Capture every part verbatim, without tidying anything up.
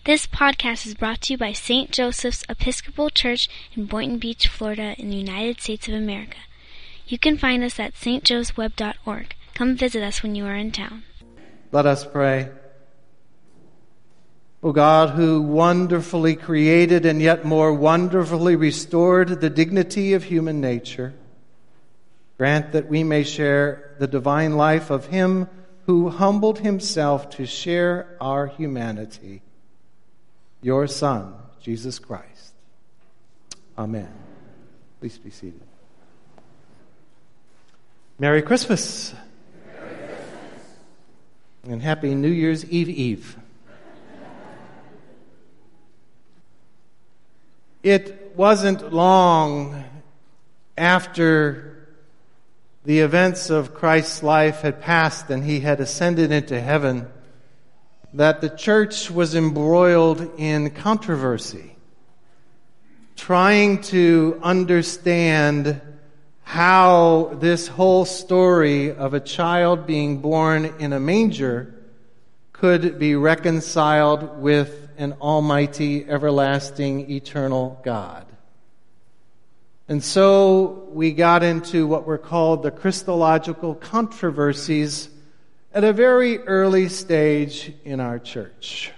This podcast is brought to you by Saint Joseph's Episcopal Church in Boynton Beach, Florida, in the United States of America. You can find us at s t joes web dot org. Come visit us when you are in town. Let us pray. O God, who wonderfully created and yet more wonderfully restored the dignity of human nature, grant that we may share the divine life of Him who humbled Himself to share our humanity, your Son, Jesus Christ. Amen. Please be seated. Merry Christmas. Merry Christmas. And Happy New Year's Eve Eve. It wasn't long after the events of Christ's life had passed and He had ascended into heaven that the church was embroiled in controversy, trying to understand how this whole story of a child being born in a manger could be reconciled with an almighty, everlasting, eternal God. And so we got into what were called the Christological controversies at a very early stage in our church.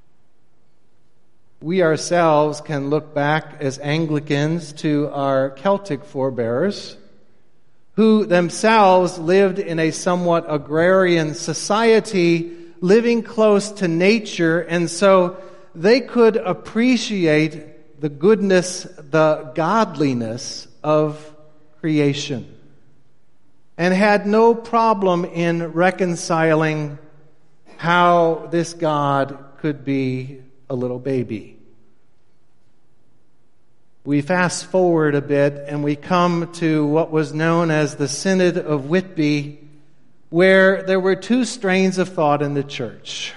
We ourselves can look back as Anglicans to our Celtic forebears, who themselves lived in a somewhat agrarian society, living close to nature, and so they could appreciate the goodness, the godliness of creation, and had no problem in reconciling how this God could be a little baby. We fast forward a bit and we come to what was known as the Synod of Whitby, where there were two strains of thought in the church.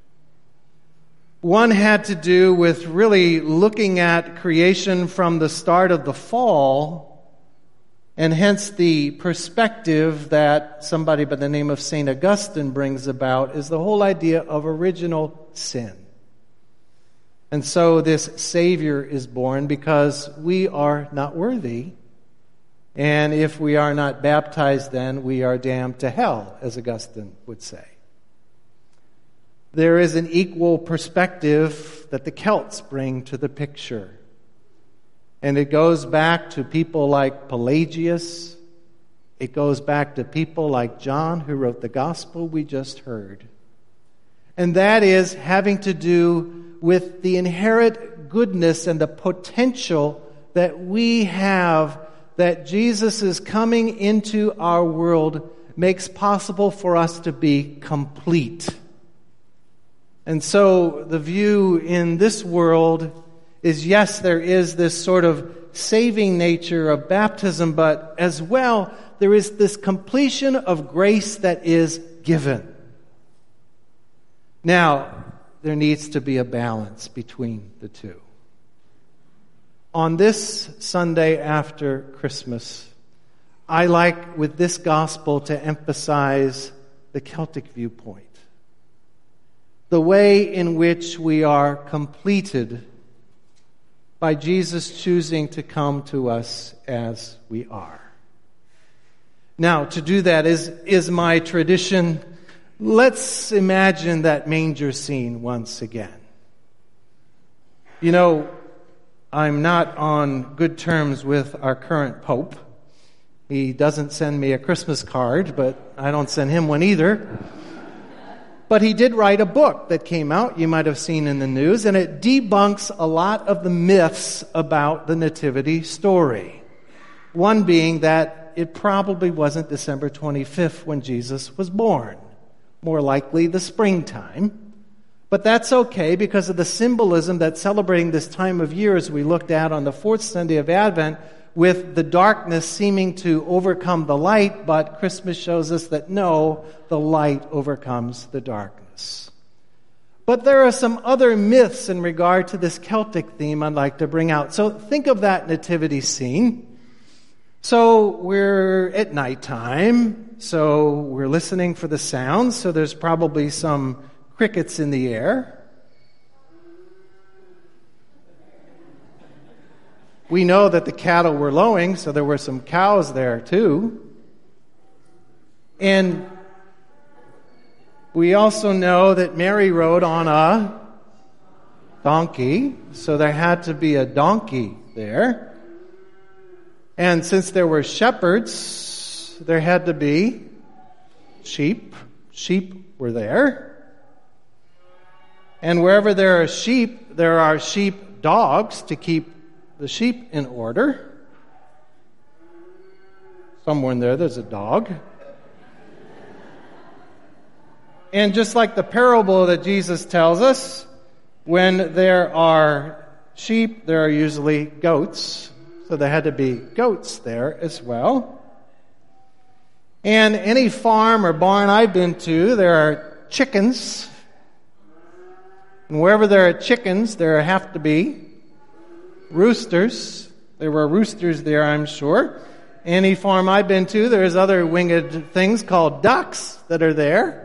One had to do with really looking at creation from the start of the fall, and hence the perspective that somebody by the name of Saint Augustine brings about is the whole idea of original sin. And so this Savior is born because we are not worthy. And if we are not baptized, then we are damned to hell, as Augustine would say. There is an equal perspective that the Celts bring to the picture. And it goes back to people like Pelagius. It goes back to people like John, who wrote the gospel we just heard. And that is having to do with the inherent goodness and the potential that we have, that Jesus' coming into our world makes possible for us to be complete. And so the view in this world is, yes, there is this sort of saving nature of baptism, but as well, there is this completion of grace that is given. Now, there needs to be a balance between the two. On this Sunday after Christmas, I like with this gospel to emphasize the Celtic viewpoint. The way in which we are completed by Jesus choosing to come to us as we are. Now, to do that is, is my tradition. Let's imagine that manger scene once again. You know, I'm not on good terms with our current Pope. He doesn't send me a Christmas card, but I don't send him one either. But he did write a book that came out, you might have seen in the news, and it debunks a lot of the myths about the nativity story. One being that it probably wasn't December twenty-fifth when Jesus was born. More likely the springtime. But that's okay because of the symbolism that celebrating this time of year, as we looked at on the fourth Sunday of Advent, with the darkness seeming to overcome the light, but Christmas shows us that no, the light overcomes the darkness. But there are some other myths in regard to this Celtic theme I'd like to bring out. So think of that nativity scene. So we're at nighttime, so we're listening for the sounds, so there's probably some crickets in the air. We know that the cattle were lowing, so there were some cows there too. And we also know that Mary rode on a donkey, so there had to be a donkey there. And since there were shepherds, there had to be sheep. Sheep were there. And wherever there are sheep, there are sheep dogs to keep the sheep in order. Somewhere in there, there's a dog. And just like the parable that Jesus tells us, when there are sheep, there are usually goats. So there had to be goats there as well. And any farm or barn I've been to, there are chickens. And wherever there are chickens, there have to be roosters. There were roosters there, I'm sure. Any farm I've been to, there's other winged things called ducks that are there.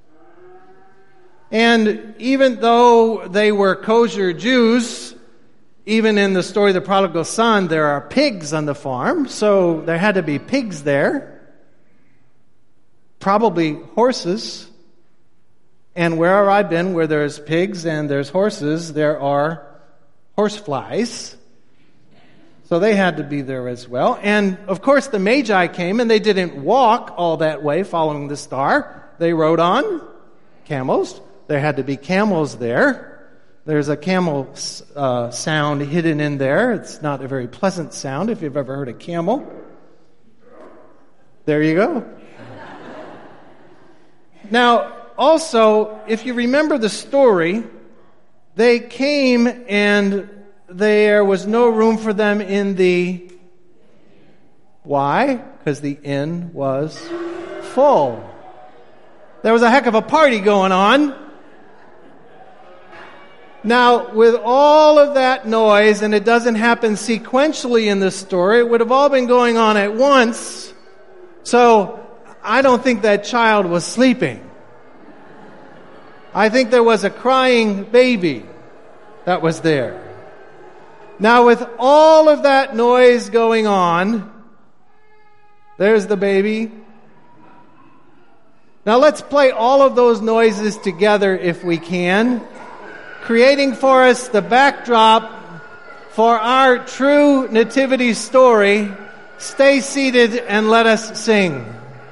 And even though they were kosher Jews, even in the story of the prodigal son, there are pigs on the farm, so there had to be pigs there. Probably horses. And wherever I've been, where there's pigs and there's horses, there are horseflies. So they had to be there as well. And of course the Magi came, and they didn't walk all that way following the star. They rode on camels. There had to be camels there. There's a camel uh, sound hidden in there. It's not a very pleasant sound if you've ever heard a camel. There you go. Now, also, if you remember the story, they came and there was no room for them in the... Why? Because the inn was full. There was a heck of a party going on. Now, with all of that noise, and it doesn't happen sequentially in the story, it would have all been going on at once. So, I don't think that child was sleeping. I think there was a crying baby that was there. Now, with all of that noise going on, there's the baby. Now, let's play all of those noises together if we can, creating for us the backdrop for our true nativity story. Stay seated and let us sing.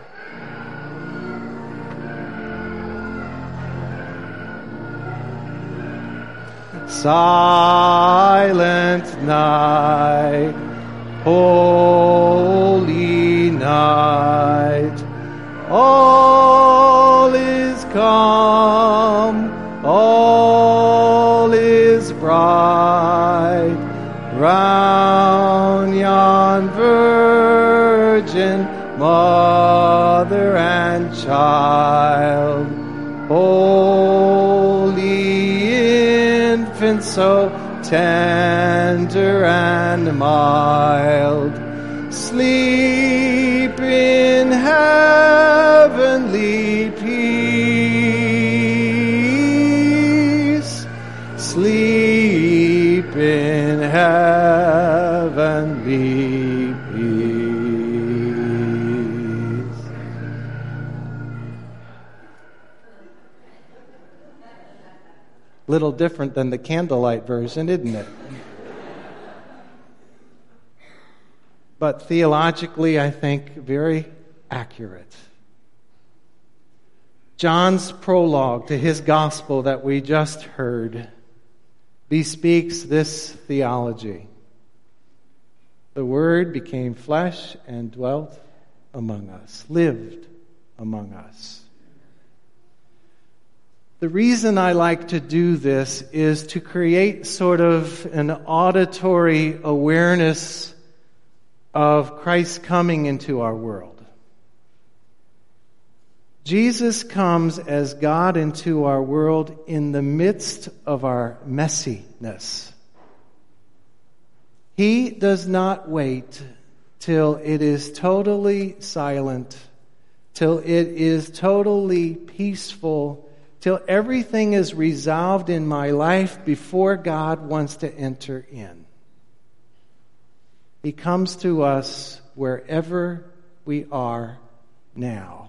Silent night, holy night, all is calm, all is bright, round yon virgin mother and child, holy infant, so tender and mild, sleep in heavenly peace, sleep in heavenly peace. Little different than the candlelight version, isn't it? But theologically, I think, very accurate. John's prologue to his gospel that we just heard bespeaks this theology. The Word became flesh and dwelt among us, lived among us. The reason I like to do this is to create sort of an auditory awareness of Christ coming into our world. Jesus comes as God into our world in the midst of our messiness. He does not wait till it is totally silent, till it is totally peaceful, till everything is resolved in my life before God wants to enter in. He comes to us wherever we are now.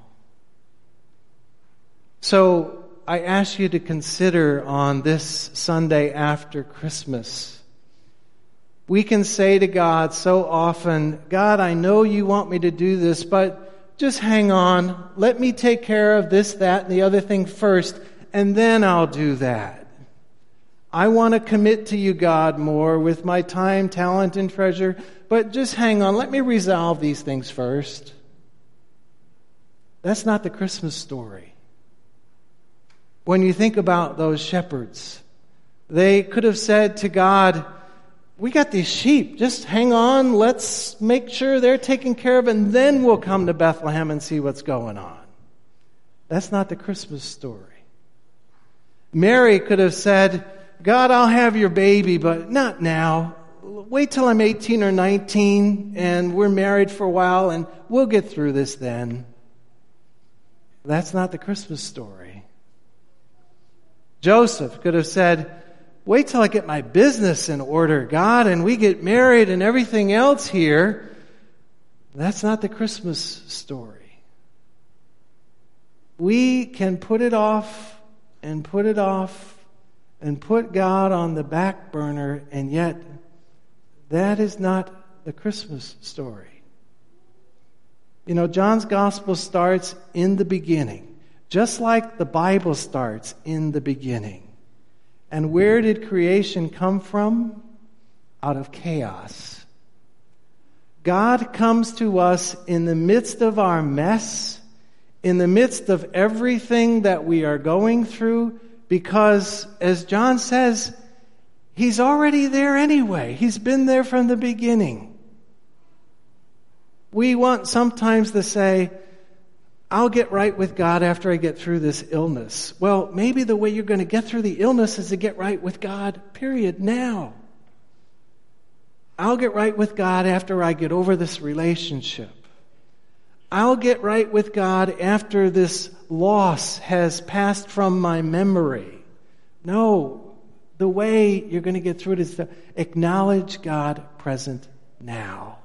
So I ask you to consider on this Sunday after Christmas. We can say to God so often, God, I know you want me to do this, but just hang on. Let me take care of this, that, and the other thing first, and then I'll do that. I want to commit to you, God, more with my time, talent, and treasure, but just hang on. Let me resolve these things first. That's not the Christmas story. When you think about those shepherds, they could have said to God, we got these sheep. Just hang on. Let's make sure they're taken care of, and then we'll come to Bethlehem and see what's going on. That's not the Christmas story. Mary could have said, God, I'll have your baby, but not now. Wait till I'm eighteen or nineteen, and we're married for a while, and we'll get through this then. That's not the Christmas story. Joseph could have said, wait till I get my business in order, God, and we get married and everything else here. That's not the Christmas story. We can put it off and put it off and put God on the back burner, and yet that is not the Christmas story. You know, John's gospel starts in the beginning, just like the Bible starts in the beginning. And where did creation come from? Out of chaos. God comes to us in the midst of our mess, in the midst of everything that we are going through, because, as John says, He's already there anyway. He's been there from the beginning. We want sometimes to say, I'll get right with God after I get through this illness. Well, maybe the way you're going to get through the illness is to get right with God, period, now. I'll get right with God after I get over this relationship. I'll get right with God after this loss has passed from my memory. No, the way you're going to get through it is to acknowledge God present now.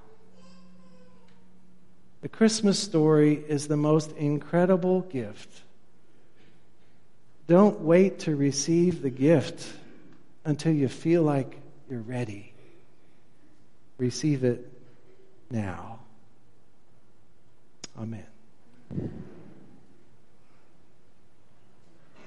The Christmas story is the most incredible gift. Don't wait to receive the gift until you feel like you're ready. Receive it now. Amen.